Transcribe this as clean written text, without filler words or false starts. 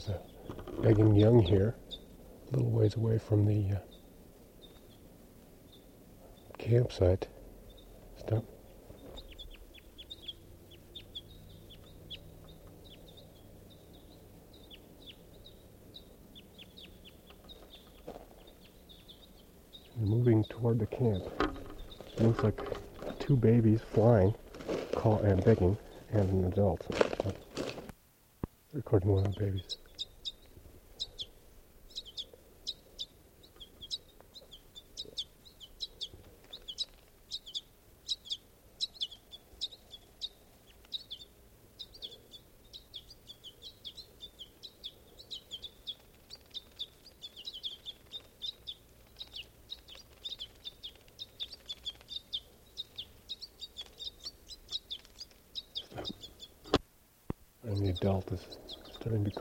There's a begging young here, a little ways away from the campsite. Stop. Moving toward the camp. It looks like two babies flying, and begging, and an adult. Recording one of the babies. And the adult is starting to